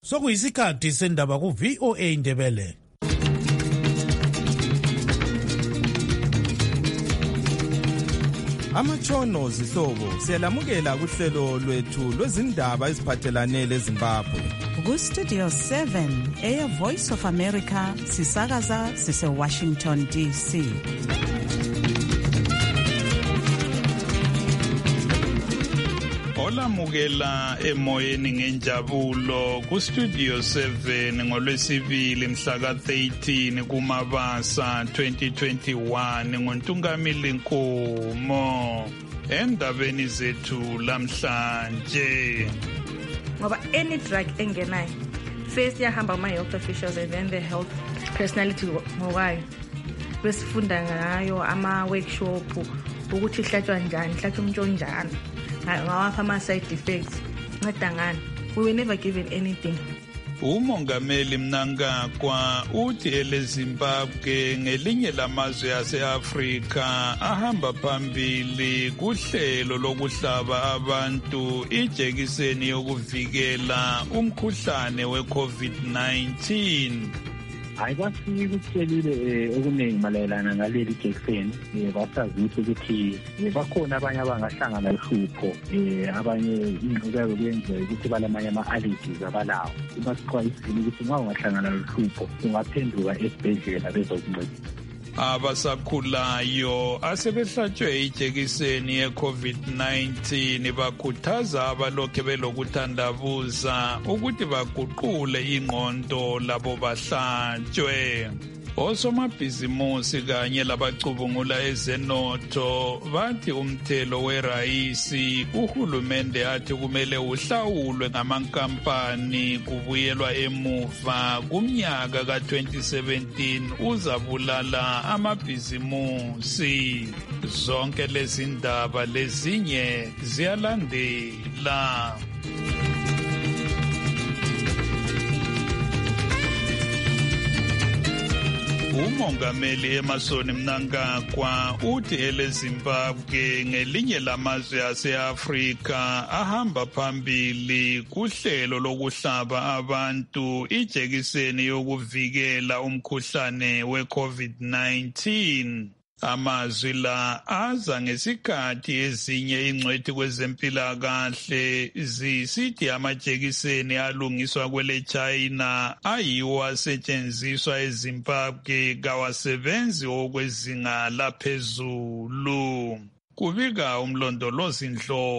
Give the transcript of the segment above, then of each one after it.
Sokuyisikhathi sendaba ku VOA Indebele. Amatshono zihlobo siyalamukela kuhlelo lwethu lwezindaba eziphathelane leZimbabwe. Ku Studio 7 Air Voice of America sisakaza sise Washington DC. Olamukela emoyeni ngenjabulo ku Studio 7 ngolwesibili mhla ka 13 kuMabasa 2021 ngoNtungamili Nkomo. Endabeni zethu lamhlanje, ngoba any drug engenayo first yahamba ama health officials and then the health personality ngokwayo besifunda ngayo ama workshop ukuthi ihlatshwa njani, ihlatshwa umuntu onjani, ngawapha ama side effects, nceda ngani. We were never given anything. Umongameli Mnangagwa uthi eleZimbabwe ngelinye lamazwe ase-Afrika ahamba phambili kuhlelo lokuhlaba abantu ijekiseni yokuvikela umkhuhlane we-COVID-19. Ayibafiki ukutshelile okuningi malayelana ngaleli jekiseni. Basazi ukuthi bakhona abanye abangahlangana lohlupho, abanye ingqubeko kuyenzeka ukuthi balamanye ama-allergies abalawo. Basixwayisile ukuthi nxa ungahlangana lohlupho ungaphenduka esibhedlela bezokuncedisa. Abasakhulayo asebehlatshwe ijekiseni ye-COVID-19 bakhuthaza abalokhe belokuthandabuza ukuthi baguqule ingqondo labo bahlatshwe. Osomabhizimusi kanye labacubungula ezenotho bathi umthelo werayisi uhulumende athi kumele uhlawulwe ngamankampani kubuyelwa emuva kumnyaka ka-2017 uzabulala amabhizimusi. Zonke lezi ndaba lezinye ziyalandela. Umongameli Emmerson Mnangagwa uthi eleZimbabwe ngelinye lamazwe ase-Afrika ahamba phambili kuhlelo lokuhlaba abantu ijekiseni yokuvikela umkhuhlane we-COVID-19. Amazwi la aza ngesikhathi ezinye ingcwethi kwezempilakahle zisithi amajekiseni alungiswa kwele China ayiwo asetshenziswa eZimbabwe kawasebenzi okwezinga laphezulu. Kubika umlondolozi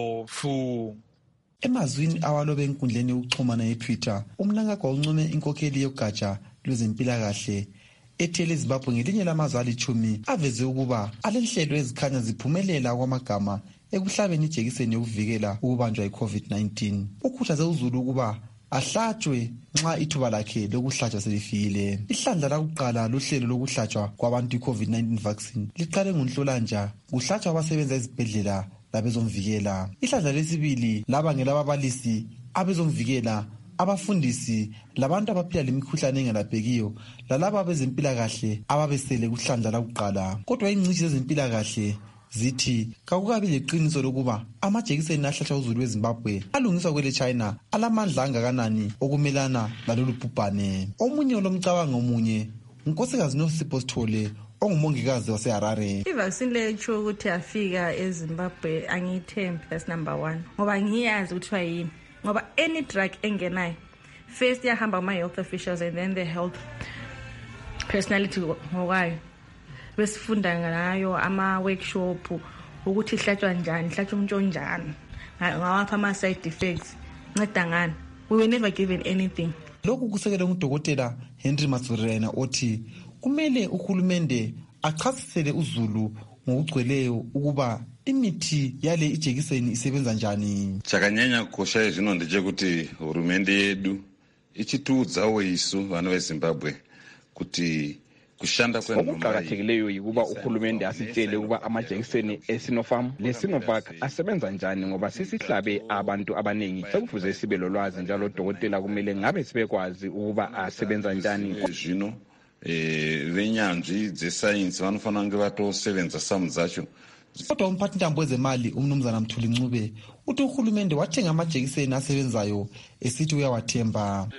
Ndlovu. Emazwini awalobe enkundleni yokuxhumana yeTwitter, uMnangagwa uncume inkokheli yogatsha lwezimpilakahle ethi eleZimbabwe ngelinye lamazwe ali-10 aveze ukuba alenhlelo ezikhanya ziphumelela kwamagama ekuhlabeni ijekiseni yokuvikela ukubanjwa yi-COVID-19. Ukhuthaze uZulu ukuba ahlatshwe nxa ithuba lakhe lokuhlatshwa selifikile. Ihlandla lakuqala lohlelo lokuhlatshwa kwabantu i-COVID-19 vaccine liqale ngoNhlolanja kuhlatshwa abasebenza ezibhedlela labezomvikela. Ihlandla lesibili laba ngelababalisi, abezomvikela, abafundisi labantu abaphila lemikhuhlane engelaphekiyo lalaba bezempilakahle ababesele kuhlandla lakuqala. Kodwa ingcitshi zezempilakahle zithi kakukabi leqiniso lokuba amajekiseni ahlatshwa uZulu weZimbabwe alungiswa kwele China alamandla angakanani okumelana lalolu bhubhane. Omunye olomcabango omunye unkosikazi Nosipho Sithole ongumongikazi waseHarare. I-vaccine leyo ukuthi afika eZimbabwe angiyithembi, that's number 1. Ngoba ngiyazi ukuthi yini. Ngoba any drug engenayo first yahamba ama health officials and then the health personality ngokwayo besifunda ngayo ama workshop ukuthi ihlatshwa njani, ihlatshwa umuntu onjani, ngawapha ama side effects, nceda ngani. We were never given anything. Lokhu kusekelwe nguDokotela Henry Matsverena othi kumele uhulumende achasisele uZulu ngokugcweleyo ukuba imithi yale ijekiseni isebenza njani. Chakanyanya kukosha zvino ndechekuti hurumende yedu ichitiudzawo isu vana veZimbabwe kuti kushanda okuqakathekileyo yikuba uhulumende asitshele ukuba amajekiseni eSinopharm leSinovac asebenza njani, ngoba sisihlabe abantu abaningi sekufuze sibe lolwazi njalo udokotela kumele ngabe sibekwazi ukuba asebenza njani. Zvino venyanzvi dzesayensi vanofanira kunge vatosevenza samu dzacho Kodwa umphathintambo wezemali umnumzana Mthuli Ncube uthi uhulumende wathenga amajekiseni asebenzayo esithi uyawathemba.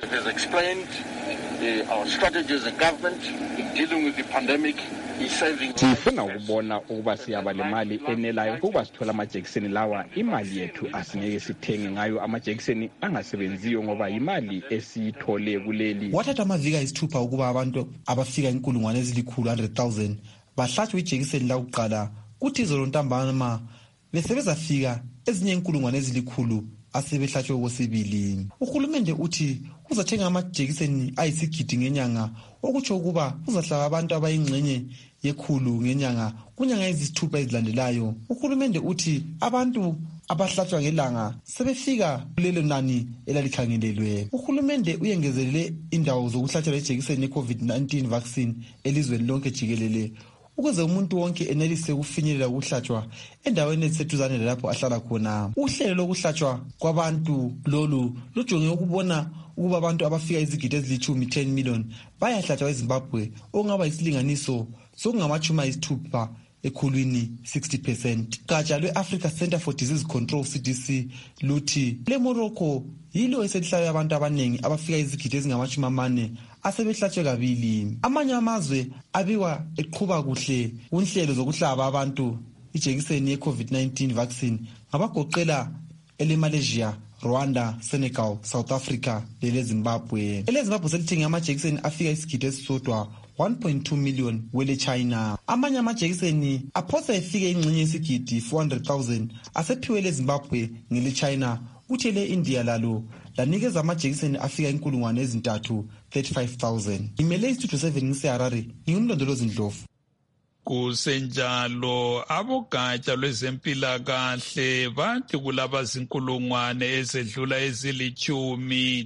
Our strategy as a government in dealing with the pandemic is saving. Sifuna ukubona ukuba siyaba le mali enelayo ukuba sithola amajekiseni lawa. Imali yethu asingeke sithenge ngayo amajekiseni angasebenziyo ngoba imali esiyithole kuleli. Wathatha amaviki ayisithupha ukuba abantu abafika 100,000 bahlatshwe ijekiseni lakuqala, kuthi izolo ntambama bese bezafika ezinye 100,000 asebehlatshwe okwesibili. Uhulumende uthi uzathenga amajekiseni ayisigidi ngenyanga, okutsho ukuba uzahlaba abantu abayingxenye ye100 ngenyanga kunyanga ezisithupha ezilandelayo. Uhulumende uthi abantu abahlatshwa ngelanga sebefika kulelo nani elalikhangelelwe. Uhulumende uyengezelele indawo zokuhlatshelwa ijekiseni ye-COVID-19 vaccine elizweni lonke jikelele ukuze umuntu wonke enelise ukufinyelela ukuhlatshwa endaweni eziseduzane lapho ahlala khona. Uhlelo lokuhlatshwa kwabantu lolu lujonge ukubona ukuba abantu abafika izigidi ezilithumi 10 million bayahlatshwa eZimbabwe, okungaba isilinganiso sokungama-60 ekhulwini 60%. Gatsha lwe-Africa Center for Disease Control CDC luthi le Morocco yilo eselihlayo abantu abaningi abafika izigidi ezingama-40 asebehlatshwe kabili. Amanye amazwe abiwa eqhuba kuhle kunhlelo zokuhlaba abantu ijekiseni ye-COVID-19 vaccine ngabagoqela ele-Malaysia, Rwanda, Senegal, South Africa lele-Zimbabwe. Ele-Zimbabwe selithenga amajekiseni afika isigidi esisodwa 1.2 million wele China. Amanye amajekiseni aphosa efike ingxenye yesigidi 400,000 asephiwe le-Zimbabwe ngele China, kuthi le-India lalo lanikeza amajekiseni afika 335,000. Imele istudio 7 ngiseHarare, ngingumlondolozi Ndlovu. Kusenjalo abogatsha lwezempilakahle bathi kulaba zinkulungwane ezedlula ezilithumi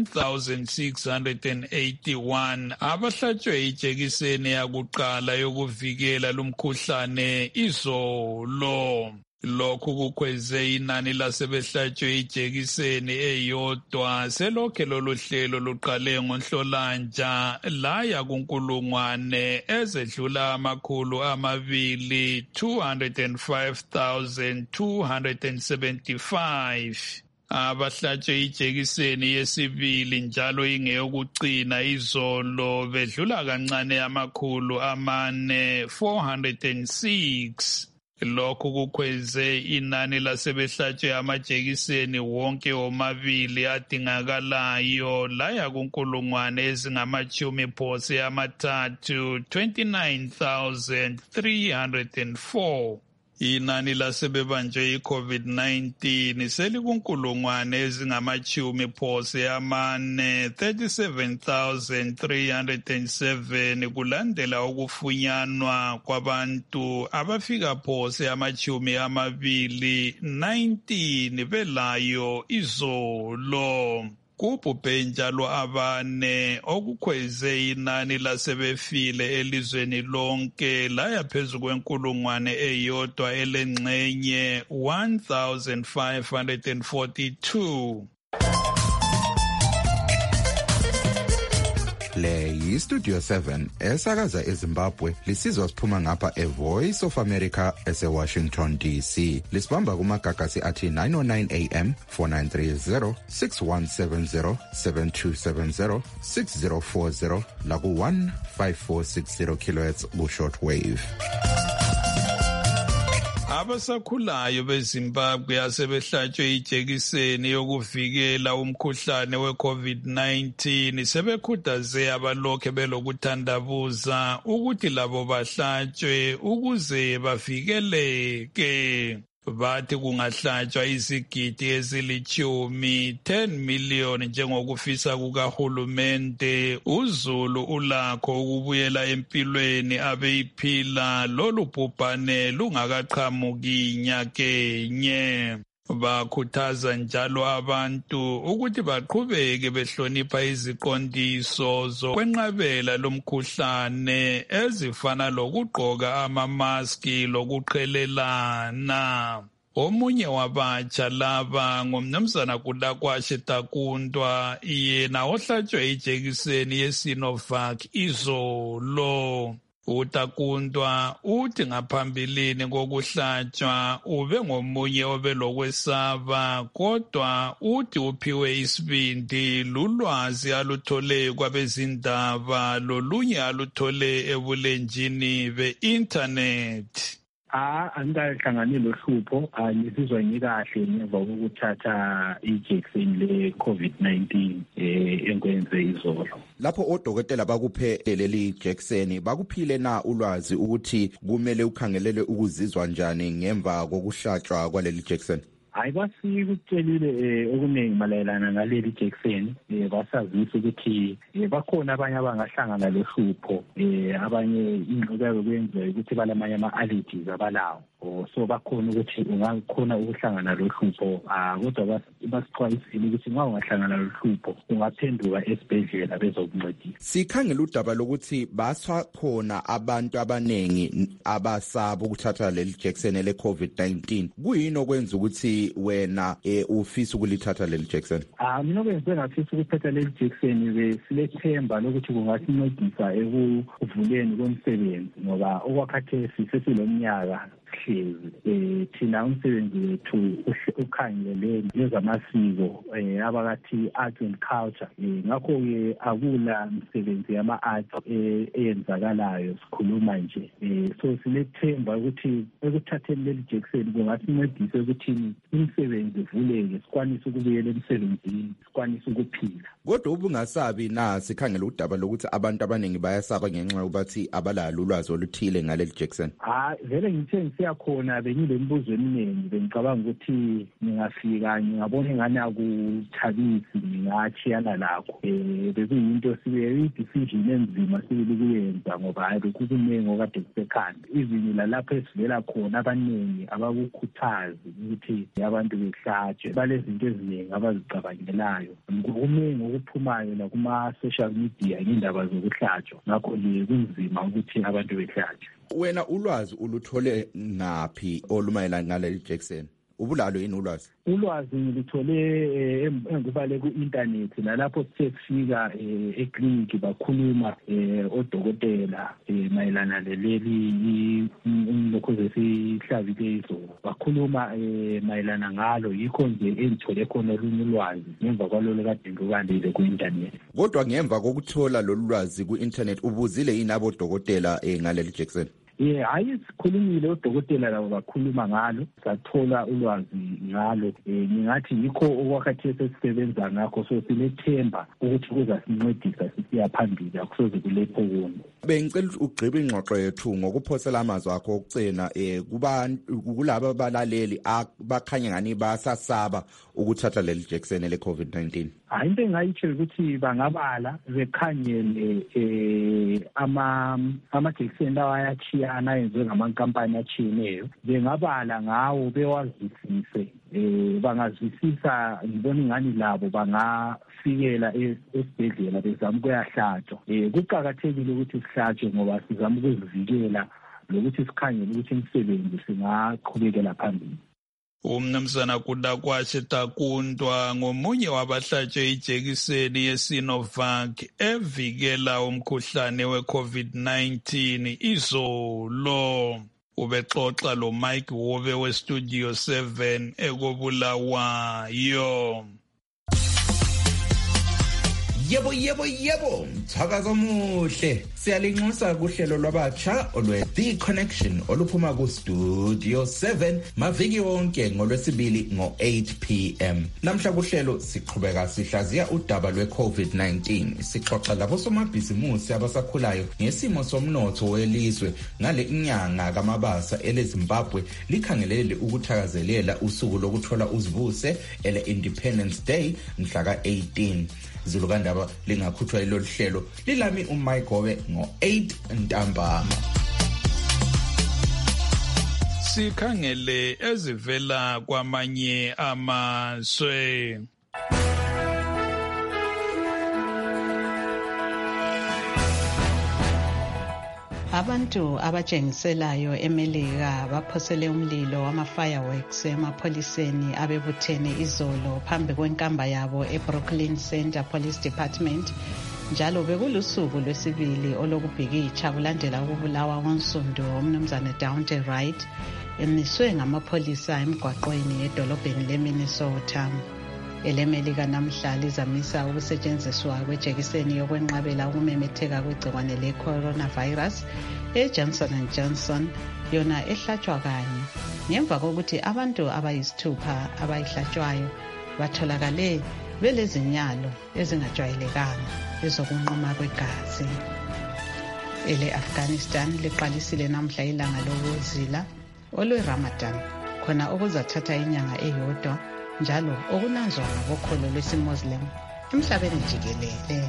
10,681 abahlatshwe ijekiseni yakuqala yokuvikela lumkhuhlane izolo. Lokhu kukhweze inani lasebehlatshwe ijekiseni eyodwa selokhe lolu hlelo luqale ngoNhlolanja laya kunkulungwane ezedlula 205,275. Abahlatshwe ijekiseni yesibili njalo ingeyokugcina izolo bedlula kancane 406. Lokhu kukhweze inani lasebehlatshwe amajekiseni wonke omabili adingakalayo laya kunkulungwane ezingama-30 29,304. Inani lasebebanjwe i-COVID-19 selikunkulungwane ezingama-40 37,307 kulandela ukufunyanwa kwabantu abafika phose 19 belayo izolo. Kubhubhe njalo abane okukhweze inani lasebefile elizweni lonke laya phezu kwenkulungwane eyodwa elengxenye 1,542. Le yi-Studio 7 esakaza eZimbabwe lisizwa siphuma ngapha eVoice of America ese-Washington DC. Lisibamba kumagagasi athi 909 AM, 4930, 6170, 7270, 6040 laku-15460 kHz ku-shortwave. Abasakhulayo beZimbabwe asebehlatshwe ijekiseni yokuvikela umkhuhlane we-COVID-19 sebekhuthaze abalokhe belokuthandabuza ukuthi labo bahlatshwe ukuze bavikeleke. Bathi kungahlatshwa izigidi ezilithumi 10 million njengokufisa kukahulumende, uZulu ulakho ukubuyela empilweni abeyiphila lolu bhubhane lungakaqhamuki nyakenye. Bakhuthaza njalo abantu ukuthi baqhubeke behlonipha iziqondiso zokwenqabela lomkhuhlane ezifana lokugqoka amamaski lokuqhelelana. Omunye wabatsha laba ngumnumzana Kulakwashe Takundwa, yena ohlatshwe ijekiseni yeSinovac izolo. uTakuntwa uthi ngaphambilini kokuhlatshwa ube ngomunye obelokwesaba, kodwa uthi uphiwe isibindi lulwazi aluthole kwabezindaba lolunye aluthole ebulenjini be-internet. Angikahlangani lohlupho, ngizizwa ngikahle ngemva kokuthatha ijekiseni le-COVID-19 enkwenze izolo. Lapho odokotela bakuphe leli jekiseni bakuphile na ulwazi ukuthi kumele ukhangelele ukuzizwa njani ngemva kokuhlatshwa kwaleli jekiseni? Hayi, basikutshelile okuningi malayelana ngaleli jekiseni, basazisa ukuthi bakhona abanye abangahlangana lohlupho, abanye ingxukayo kwenziwa ukuthi balamanye ama-allergies abalawo. So bakhona ukuthi ungakhona ukuhlangana lohlupho, kodwa basixwayisile ukuthi nxa ungahlangana lohlupho ungaphenduka esibhedlela bezokuncedisa. Sikhangela udaba lokuthi basakhona abantu abanengi abasaba ukuthatha leli jekiseni le-COVID-19. Kuyini okwenza ukuthi wena ufisa ukulithatha leli jekiseni? Mina okwenze ngafisa ukuthatha leli jekiseni besilethemba lokuthi kungasincedisa ekuvuleni komsebenzi, ngoba okwakhathesi sesilomnyaka hlezi thina umsebenzi wethu ukhangelele ngezamasiko abakathi arts and culture. Ngakho-ke akula msebenzi yama-arts eyenzakalayo sikhuluma nje. So silethemba ukuthi ekuthatheni leli jekiseni kungasincedisa ukuthi imisebenzi ivuleke, sikwanise ukubuyela emsebenzini, sikwanise ukuphila. Kodwa ubungasabi na sikhangela udaba lokuthi abantu abaningi bayasaba ngenxa yokuthi abalalo ulwazi oluthile ngaleli jekiseni? Vele ngithe siyakhona bengilembuzo eminingi, bengicabanga ukuthi ngingafika ngingabona ingane akuthabisi ngingachiyana lakho. Bekuyinto i-decision enzima sibili kuyenza, ngoba hayi bekukuningi okade kusekhanda. Even lalapho esivela khona abaningi abakukhuthazi ukuthi abantu behlatshwe, balezinto eziningi abazicabangelayo. Kuningi okuphumayo la kuma-social media ngindaba zokuhlatshwa, ngakho-ke kunzima ukuthi abantu behlatshwe. Wena ulwazi uluthole ngaphi olumayelana ngaleli jekiseni? Ubulalo yini ulwazi? Ulwazi ngilithole engubale ku-internet, nalapho sithe sifika ekliniki bakhuluma odokotela mayelana leli lokho zesihlabile izolo. Bakhuluma mayelana ngalo, yikho nje engithole khona olunye ulwazi ngemva kwalolo kade ngilubandile ku-internet. Kodwa ngemva kokuthola lolu lwazi ku-internet ubuzile yini abodokotela ngaleli jekiseni? Hayi, sikhulumile odokotela labo bakhuluma ngalo, sathola ulwazi ngalo. Ngingathi yikho okwakhathesi esisebenza ngakho, so silethemba ukuthi kuzasincedisa sisiya phambili, akusoze kulepho kunye. Bengicela ugqibe ingxoxo yethu ngokuphosela amazwi akho okugcina kulabo abalaleli abakhanya ngani basasaba ukuthatha leli jekiseni le-COVID-19. Hayi, into engayitsho ukuthi bangabala bekhangele amajekiseni lawa ayachiyana ayenziwe ngamankampani achiyeneyo, bengabala ngawo bewazwisise. Bangazwisisa, ngibona ingani labo bangafikela esibhedlela bezama ukuyahlatshwa. Kuqakathekile ukuthi sihlatshwe ngoba sizama ukuzivikela lokuthi sikhangele ukuthi imisebenzi singaqhubekela phambili. Umnumzana Kudakwashe Takuntwa ngomunye wabahlatshwe ijekiseni ye-Sinovac evikela umkhuhlane we-COVID-19 izolo. Ubexoxa lo Mike Wobe we-Studio 7 ekobulawayo. Yebo, mthakazo omuhle. Siyalinxusa kuhlelo lwabatsha olwe-The Connection oluphuma ku-Studio 7 maviki wonke ngolwesibili ngo-8 p.m. Namhla kuhlelo siqhubeka sihlaziya udaba lwe-COVID-19. Sixoxa labosomabhizimusi abasakhulayo ngesimo somnotho welizwe. Ngale inyanga kaMabasa eleZimbabwe likhangelele ukuthakazelela usuku lokuthola uzibuse ele-Independence Day mhla ka-18. Zulukandaba lingakhuthwa ilolu hlelo lilami uMayigobe ngo-8 ntambama. Sikhangele ezivela kwamanye amazwe. Abantu abatshengiselayo eMelika baphosele umlilo wama-fireworks emapholiseni abebuthene izolo phambi kwenkamba yabo eBrooklyn Center Police Department. Njalo bekulusuku lwesibili olokubhikitsha kulandela ukubulawa konsundu umnumzana Daunte Wright emiswe ngamapholisa emgwaqweni edolobheni leMinnesota. EleMelika namhla lizamisa ukusetshenziswa kwejekiseni yokwenqabela ukumemetheka kwegciwane le-coronavirus eJohnson & Johnson, yona ehlatshwa kanye ngemva kokuthi abantu abayisithupha abayihlatshwayo batholakale belezinyalo ezingajwayelekanga ezokunquma kwegazi. Ele-Afghanistan liqalisile namhla ilanga lokuzila olwe-Ramadan, khona okuzathatha inyanga eyodwa njalo okunanzwa ngokholo lwesiMuslim emhlabeni jikelele.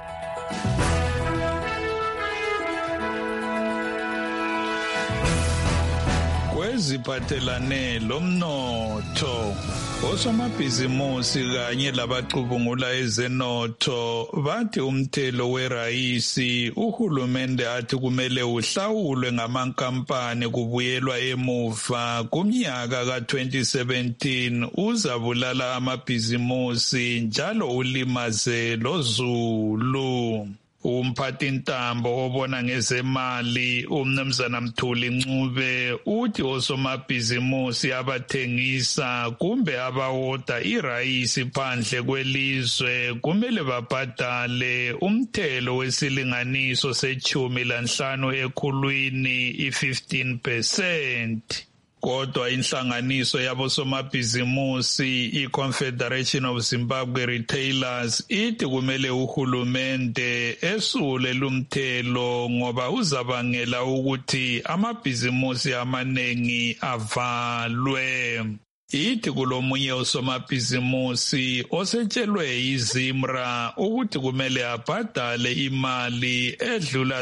Kweziphathelane lomnotho, osomabhizimusi kanye labacubungula ezenotho bathi umthelo werayisi uhulumende athi kumele uhlawulwe ngamankampani kubuyelwa emuva kumnyaka ka-2017 uzabulala amabhizimusi njalo ulimaze lozulu. Umphathintambo obona ngezemali umnumzana Mthuli Ncube uthi osomabhizimusi abathengisa kumbe abawoda irayisi phandle kwelizwe kumele babhadale umthelo wesilinganiso se-15 ekhulwini i-15%. Kodwa inhlanganiso yabosomabhizimusi i-Confederation of Zimbabwe Retailers ithi kumele uhulumende esule lumthelo ngoba uzabangela ukuthi amabhizimusi amanengi avalwe. Ithi kulomunye osomabhizimusi osetshelwe yiZimra ukuthi kumele abhadale imali edlula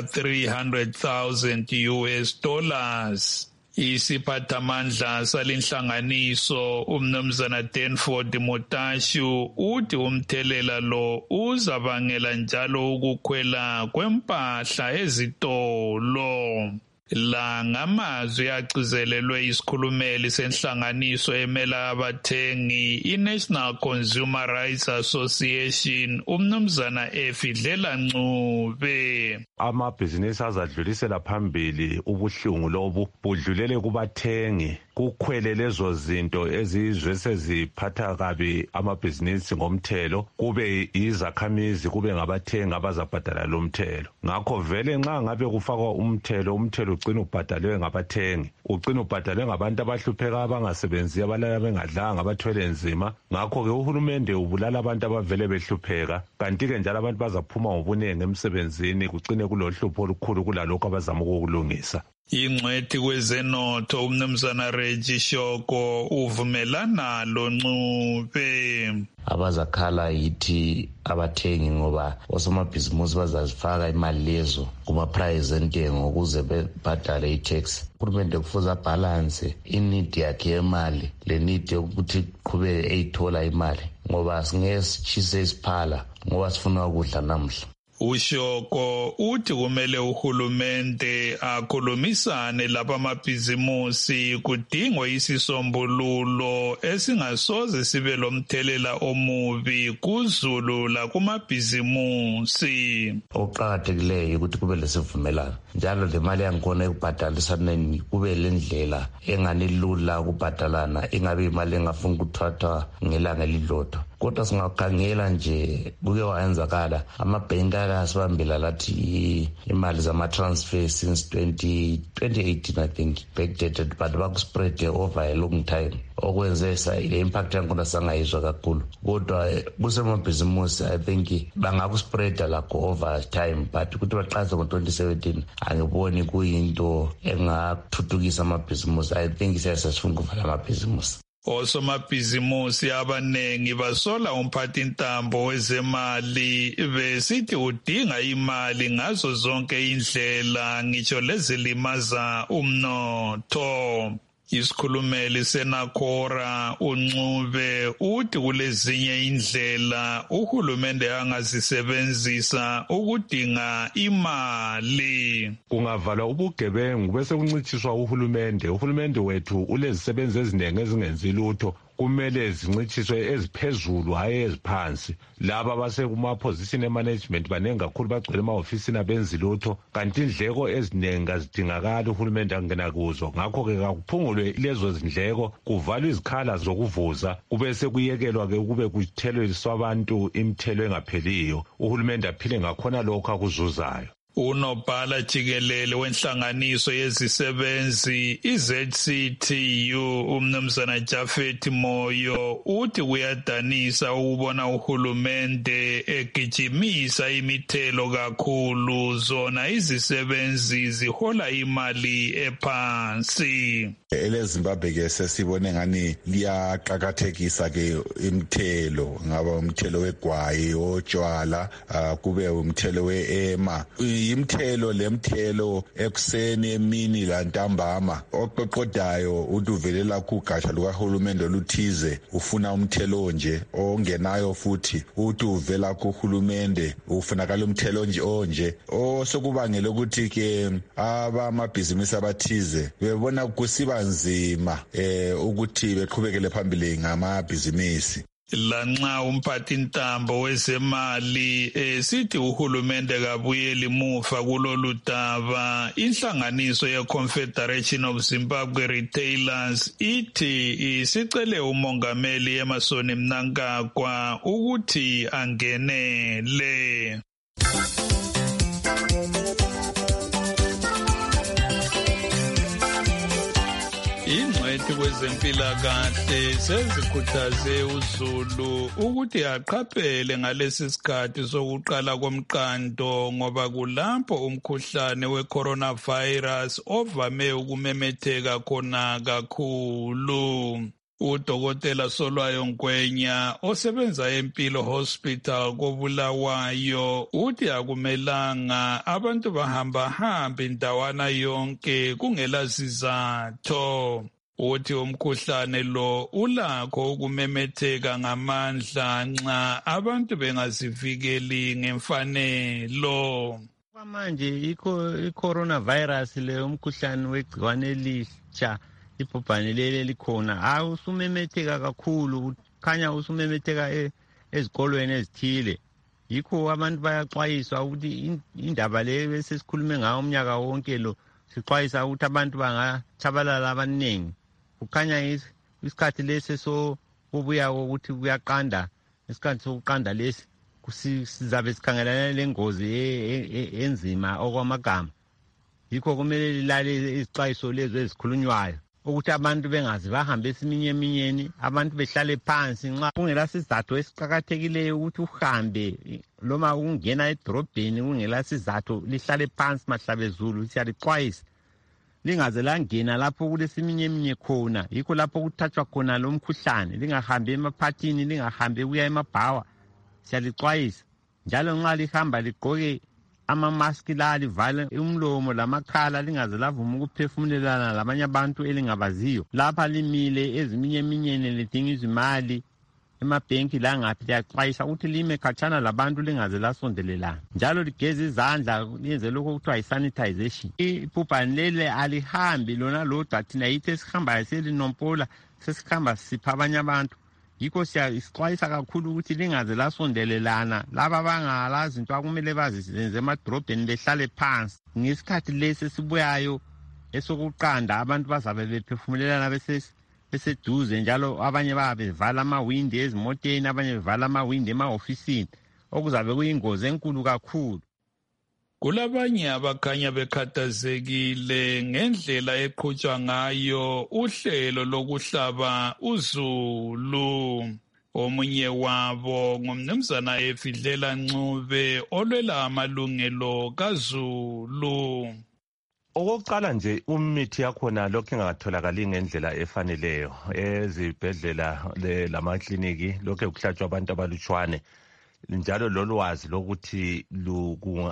$300,000. Isiphathamandla salinhlanganiso umnumzana Danford Mutashu uthi umthelela lo uzabangela njalo ukukhwela kwempahla ezitolo. La ngamazwi agcizelelwe isikhulumeli senhlanganiso emela abathengi iNational Consumer Rights Association umnumzana Efidlela Ncube. Amabhizinisi azadlulisela phambili ubuhlungu lobu budlulele kubathengi kukhwele lezo zinto ezizwe seziphatha kabi amabhizinisi ngomthelo, kube izakhamizi kube ngabathengi abazabhadala lo mthelo. Ngakho vele nxa ngabe kufakwa umthelo ugcina ubhadalwe ngabathengi, ugcina ubhadalwe ngabantu abahlupheka abangasebenzi abalala bengadlanga abathwele nzima. Ngakho ke uhulumende ubulala abantu abavele behlupheka, kanti ke njalo abantu bazaphuma ngobunengi emsebenzini kugcine kulohlupho olukhulu kulalokho abazama ukukulungisa. Ingcwethi kwezenotho umnumzana Reggie Shoko uvumelana lo Ncube. Abazakhala yithi abathengi ngoba osomabhizimusi bazazifaka imali lezo kuma-price entengo ukuze bebhadale i-tax. Uhulumende kufuze abalance inidi yakhe yemali le nidi yokuthi qhubeke eyithola imali ngoba singeke sitshise isiphala ngoba sifuna ukudla namhla. Ushoko uthi kumele uhulumende akhulumisane lapha amabhizimusi kudingwe isisombululo esingasoze sibe lomthelela omubi kuzulu lakumabhizimusi. Okuqakathekileyo ukuthi kube lesivumelano njalo le mali yangikhona ekubhadalisaneni kube lendlela engani lula ukubhadalana, ingabe imali engafuni ukuthathwa ngelanga elilodwa. Kodwa singakhangela nje kuke wayenzakala amabhenki asibambela lathi imali zama-transfer since 2018 I think backdated but bakuspread over a long time okwenze le impact yakhona sangayizwa kakhulu. Kodwa kusemabhizimusi I think bangakuspreada lakho over time but ukuthi baqhaza ngo-2017 angiboni kuyinto engathuthukisa amabhizimusi. I think siyasifuna ukuvala amabhizimusi. Osomabhizimusi abanengi basola umphathintambo wezemali besithi udinga imali ngazo zonke indlela ngitsho lezilimaza umnotho. Isikhulumeli seNakora uNcube uthi kulezinye indlela uhulumende angazisebenzisa ukudinga imali. Kungavalwa ubugebengu bese kuncitshiswa uhulumende wethu ulezisebenzi eziningi ezingenzi lutho, kumele zincitshiswe eziphezulu hayi eziphansi. Laba basekumapozishini emanagement baningi kakhulu bagcwele emahofisini abenzi lutho, kanti indleko eziningi azidingakali uhulumende angena kuzo. Ngakho-ke kakuphungulwe lezo zindleko, kuvalwe izikhala zokuvuza, kube sekuyekelwa-ke kube kuthelweliswa abantu imithelo engapheliyo, uhulumende aphile ngakhona lokho akuzuzayo. Unobhala jikelele wenhlanganiso yezisebenzi iZCTU umnumzana Jafet Moyo uthi kuyadanisa ukubona uhulumende egijimisa imithelo kakhulu, zona izisebenzi zihola imali ephansi. EleZimbabwe ke sesibone ngani liyaqakathekisa ke imithelo, ngaba umthelo wegwayi, otshwala, kube umthelo weema. Imithelo lemthelo ekuseni, emini lantambama. Oqoqodayo uduvelela kugatsha lukahulumende oluthize ufuna umthelo nje ongenayo, futhi uthi uvela kuhulumende ufunakala umthelo onje osokubangela ukuthi ke abamabhizinisi abathize bebona kusiba nzima ukuthi beqhubekele phambili ngamabhizinisi. Lanxa umphathintambo wezemali sithi uhulumende kabuyeli muva kulolu daba, inhlanganiso ye-Confederation of Zimbabwe Retailers ithi isicele umongameli Emmerson Mnangagwa ukuthi angenele. Ingcwethi kwezempilakahle sezikhuthaze uZulu ukuthi aqaphele ngalesi sikhathi sokuqala komqando, ngoba kulapho umkhuhlane we-coronavirus ovame ukumemetheka khona kakhulu. Udokotela Solwayo Ngwenya osebenza eMpilo Hospital koBulawayo uthi akumelanga abantu bahamba indawana yonke kungela sizatho. Uthi umkhuhlane lo ulakho ukumemetheka ngamandla nxa abantu bengazivikeli ngemfanelo. Manje i-coronavirus le umkhuhlane wegciwane elisha ibhubhane leli likhona usumemetheka kakhulu, khanya usumemetheka ezikolweni ezithile. Yikho abantu bayaxwayiswa ukuthi indaba le esesikhulume ngayo umnyaka wonke lo, sixwayisa ukuthi abantu bangatshabalala abaningi. Kukhanya isikhathi lesi sokubuya ukuthi kuyaqanda, isikhathi sokuqanda lesi sizabe sikhangelana lengozi enzima okwamagama. Yikho kumele lilale izixwayiso lezo ezikhulunywayo ukuthi abantu bengazi bahambe esiminyeminyeni, abantu behlale phansi. Nxa kungela sizatho esiqakathekileyo ukuthi uhambe noma ungena edrobheni kungela sizatho, lihlale phansi mahlabezulu. Siyalixwayisa lingaze langena lapho kulesiminyeminyeni khona, yikho lapho kuthathwa khona lo mkhuhlane. Lingahambi emaphathini, lingahambi kuya emabhawa. Siyalixwayisa njalo nxa lihamba ligqoke amamaski la, livale umlomo lamakhala, lingaze lavuma ukuphefumulelana labanye abantu elingabaziyo. Lapha limile eziminyeminyeni lidinga izimali emabhenki la ngaphi, liyaxwayisa ukuthi lime khatshana labantu, lingaze lasondelelana. Njalo ligeze izandla, lenze lokho okuthiwa yi-sanitization. Ibhubhane leli alihambi lona lodwa, thina yithi esihambayo selinompola, sesihamba sipha abanye abantu. Yikho siyixwayisa kakhulu ukuthi lingaze lasondelelana. Laba bangalazi into akumele bazizenze emadrobheni behlale phansi. Ngesikhathi lesi esibuyayo esokuqanda abantu bazabe bephefumulelana beseduze, njalo abanye babe bevala amawindi ezimoteni, abanye bevala amawindi emahofisini, okuzabe kuyingozi enkulu kakhulu. Kulabanye abakhanya bekhathazekile ngendlela eqhutshwa ngayo uhlelo lokuhlaba uZulu. Omunye wabo ngumnumzana Efidlela Ncube olwela amalungelo kaZulu. Okokuqala nje imithi yakhona lokhu ingatholakali ngendlela efaneleyo ezibhedlela lamakliniki, lokhu kuhlatshwa abantu abalutshwane. Njalo lolwazi lokuthi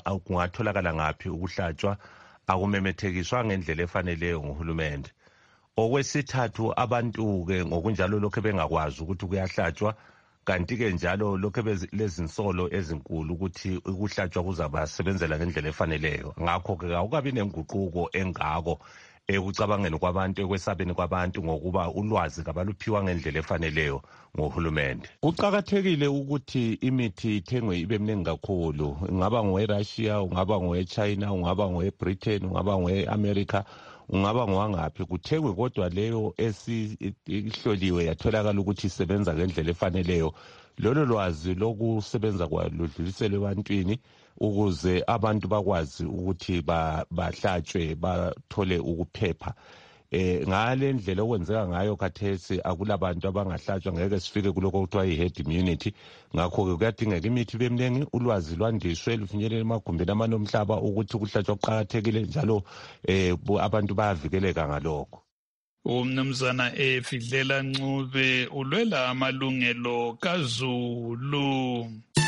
kungatholakala ngaphi ukuhlatshwa akumemethekiswa ngendlela efaneleyo nguhulumende. Okwesithathu abantu-ke ngokunjalo lokho bengakwazi ukuthi kuyahlatshwa, kanti-ke njalo lokho lezinsolo ezinkulu ukuthi ukuhlatshwa kuzabasebenzela ngendlela efaneleyo. Ngakho-ke akukabi nenguquko engako ekucabangeni kwabantu, ekwesabeni kwabantu, ngokuba ulwazi kabaluphiwa ngendlela efaneleyo ngohulumende. Kuqakathekile ukuthi imithi ithengwe ibe mningi kakhulu, ungaba ngowe-Russia, ungaba ngowe-China, ungaba ngowe-Britain, ungaba ngowe-America, ungaba ngowangaphi, kuthengwe kodwa leyo esihloliwe yatholakala ukuthi isebenza ngendlela efaneleyo. Lolo lwazi lokusebenza kwayo ludluliselwe ebantwini ukuze abantu bakwazi ukuthi bahlatshwe bathole ukuphepha. Ngale ndlela okwenzeka ngayo khathesi akulabantu abangahlatshwa, ngeke sifike kuloko okuthiwa i-herd immunity. Ngakho-ke kuyadingeka imithi bemningi, ulwazi lwandiswe lufinyelele emagumbini amanye omhlaba ukuthi ukuhlatshwa kuqakathekile, njalo abantu bayavikeleka ngalokho. Umnumzana Fidlela Ncube ulwela amalungelo kaZulu.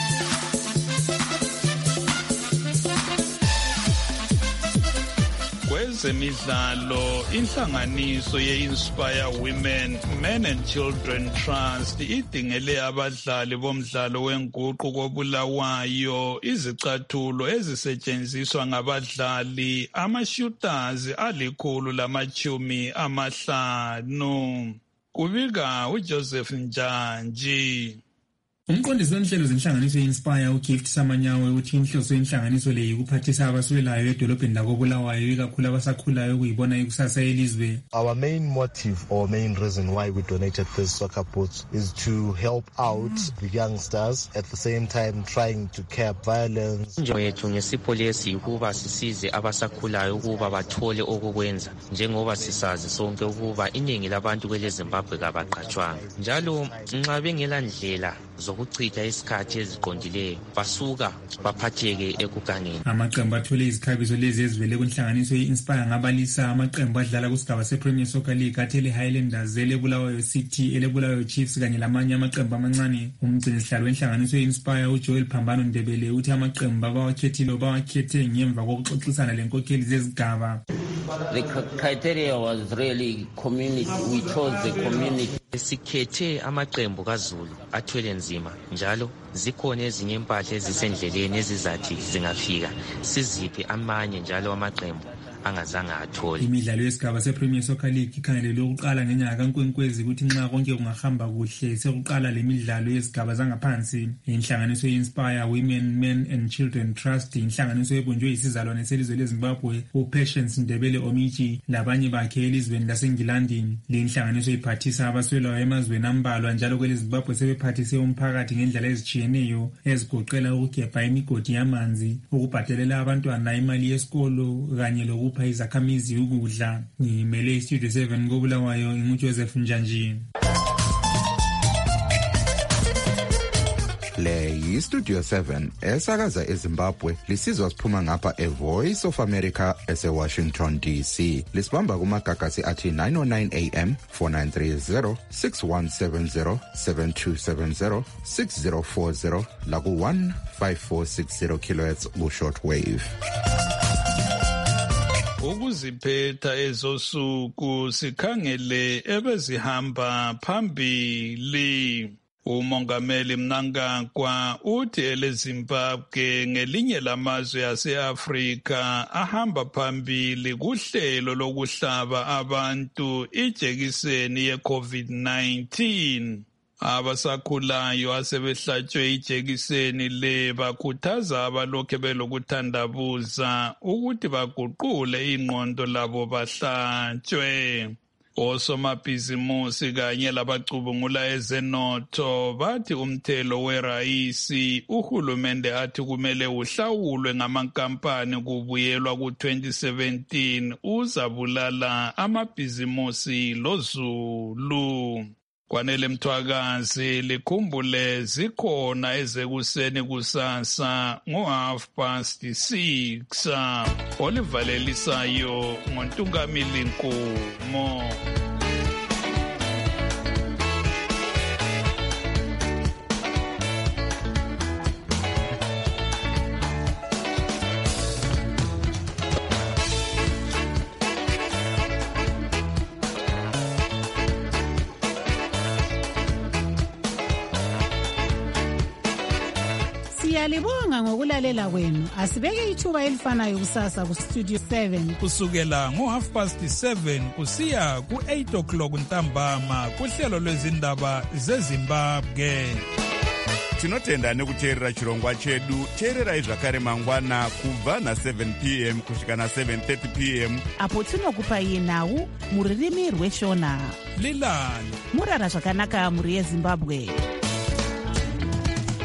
Kwezemidlalo, inhlanganiso ye-Inspire Women, Men and Children Trust idingele abadlali bomdlalo wenguqu koBulawayo izicathulo ezisetshenziswa ngabadlali ama-shooters 150. Kubika uJoseph Njanji. Umqondisi wenhlelo zenhlanganiso ye-Inspire uGift Samanyawe uthi inhloso yenhlanganiso le yikuphathisa abaswelayo edolobheni lakoBulawayo, ikakhulu abasakhulayo ukuyibona ikusasa elizwe. Our main motive or main reason why we donated these soccer boots is to help out the youngsters, at the same time trying to curb violence. Injongo yethu ngesipho lesi ukuba sisize abasakhulayo ukuba bathole okukwenza, njengoba sisazi sonke ukuba iningi labantu kwele Zimbabwe kabaqatshwanga, njalo nxa bengela ndlela zokuchitha isikhathi eziqondileyo basuka baphatheke ekugangeni. Amaqembu athole izikhabiso lezi ezivele kunhlanganiso ye-Inspire ngabalisa amaqembu adlala kusigaba se-Premier Soccer League athele Highlanders, eleBulawayo City, eleBulawayo Chiefs kanye lamanye amaqembu amancane. Umgcinisihlalo wenhlanganiso ye-Inspire uJoel Phambano Ndebele uthi amaqembu abawakhethile bawakhethe ngemva kokuxoxisana lenkokheli zezigaba. The criteria was really community. We chose the community. Sikhethe amaqembu kaZulu athwele nzima, njalo zikhona ezinye impahla ezisendleleni ezizathi zingafika siziphe amanye njalo amaqembu angazange athole. Imidlalo yesigaba se-Premier Soccer League ikhangelelwe ukuqala ngenyanga kaNkwenkwezi ukuthi nxa konke kungahamba kuhle sekuqala le midlalo yezigaba zangaphansi. Inhlanganiso ye-Inspire Women, Men and Children Trust inhlanganiso ebunjwe yisizalwane selizwe leZimbabwe uPatience Ndebele Omiji labanye bakhe elizweni laseNgilandi. Le inhlanganiso iphathisa abaswelayo emazweni ambalwa, njalo kwele Zimbabwe sebephathise umphakathi ngendlela ezitshiyeneyo ezigoqela ukugebha imigodi yamanzi, ukubhadalela abantwana imali yesikolo kanye lokupha izakhamizi ukudla. Ngimele iStudio 7 koBulawayo, nguJoseph Njanji. Le yiStudio 7 esakaza eZimbabwe, lisizwa siphuma ngapha eVoice of America eseWashington DC. Lisibamba kumagagasi athi 909 AM, 4930, 6170, 7270, 6040 laku 15460 kHz ku-shortwave. Ukuziphetha ezosuku sikhangele ebezihamba phambili. Umongameli Mnangagwa uthi eleZimbabwe ngelinye lamazwe ase-Afrika ahamba phambili kuhlelo lokuhlaba abantu ijekiseni ye-COVID-19. Abasakhulayo asebehlatshwe ijekiseni le bakhuthaza abalokhe belokuthandabuza ukuthi baguqule ingqondo labo bahlatshwe. Osomabhizimusi kanye labacubungula ezenotho bathi umthelo werayisi uhulumende athi kumele uhlawulwe ngamankampani kubuyelwa ku-2017 uzabulala amabhizimusi loZulu. Kwanele Mthwakazi likhumbule zikhona ezekuseni kusasa ngo6:30 olivalelisayo ngoNtungamili Nkumo. Siyalibonga ngokulalela kwenu. Asibeke ithuba elifanayo kusasa ku Studio 7 kusukela ngo7:30 kusiya ku8 o'clock ntambama kuhlelo lwezindaba zeZimbabwe. Tinotenda nekuteerera chirongwa chedu. Teererai zvakare mangwana kubva na7 p.m. kusvika na7:30 p.m. apo tinokupai nhau muririmi rweshona. Lilani murara zvakanaka muri yeZimbabwe.